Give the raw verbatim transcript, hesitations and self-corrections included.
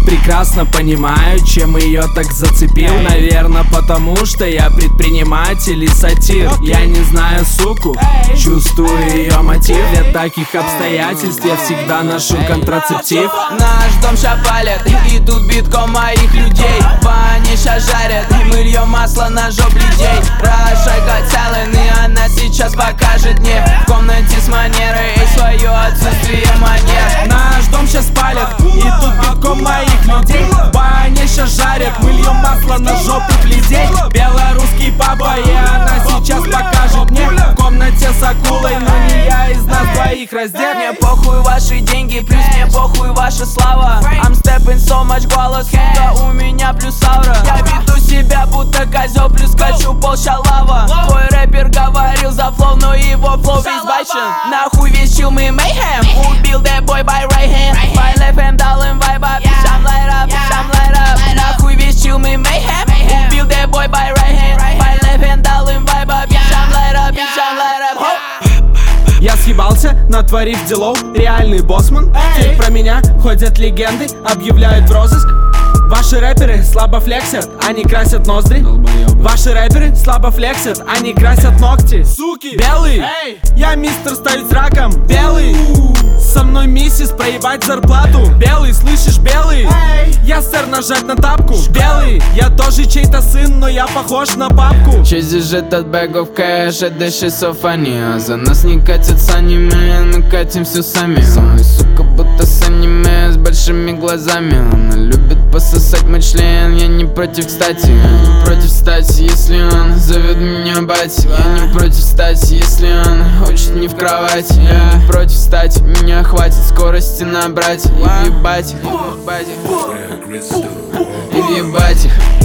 прекрасно понимаю, чем ее так зацепил. Наверное, потому что я предприниматель и сатир. Я не знаю суку, чувствую ее мотив. Для таких обстоятельств я всегда ношу контрацептив. Наш дом ща палят, и тут битком моих людей. Бани ща жарят, и мы льем масло на жоп людей. Рашайка Таллин, и она сейчас покажет мне в комнате с манерой и свое отсутствие манер. Наш дом щас палят, и тут битком моих людей. Бани ща жарят, мы льем масло на жопу людей. Белорусский папа, и она сейчас покажет мне в комнате с акулой, но не я из нас двоих раздет. Мне похуй ваши деньги, плюс мне похуй ваша слава. I'm stepping so much голос, сука, у меня плюс аура. Я веду себя будто козел, плюс качу пол шалава. Твой рэпер говорил за флоу, но его флоу весь бачен. Нахуй весь чил мы мейхем, убил that boy by right hand. By left hand дал им вайба, bitch I'm light up, bitch I'm light up. Нахуй весь чил мы мейхем, убил that boy by right hand. By left hand дал им вайба, bitch I'm light up, bitch I'm light up. Я съебался, натворив делов, реальный боссман. Теперь про меня ходят легенды, объявляют в розыск. Ваши рэперы слабо флексят, они красят ноздри. Ваши рэперы слабо флексят, они красят ногти. Суки, белый, я мистер ставить раком. Белый, со мной миссис проебать зарплату. Белый, слышишь, белый, я сэр нажать на тапку. Белый, я тоже чей-то сын, но я похож на папку. Через этот bag of cash, это шизофрения. За нас не катятся аниме, мы катимся сами. Со мной сука будто с аниме, с большими глазами. Она любит пососать мой член, я не против, кстати. Я не против стать, если он зовет меня бать. Я не против стать, если он хочет не в кровать. Я не против стать, меня хватит скорости набрать. И въебать их, и въебать их, и въебать их.